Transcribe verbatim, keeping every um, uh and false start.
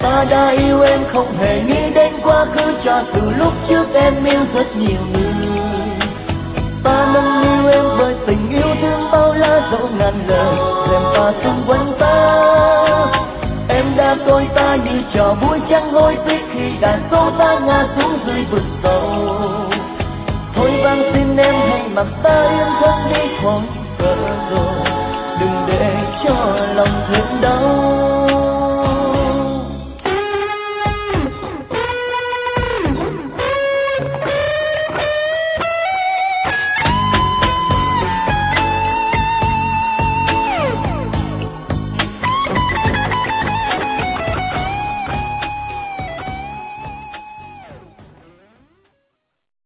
Ta đã yêu em không hề nghĩ đến quá khứ, cho từ lúc trước em yêu rất nhiều người. Ta nâng niu em bởi tình yêu thương bao la dẫu ngàn lời, rèm pha xung quanh ta. Em đã coi ta như trò vui chẳng hối tiếc khi đàn dâu ta ngã xuống dưới vực sâu. Thôi vang xin em hãy mặc ta yên thân đi khỏi vợ rồi, đừng để cho lòng thêm đau.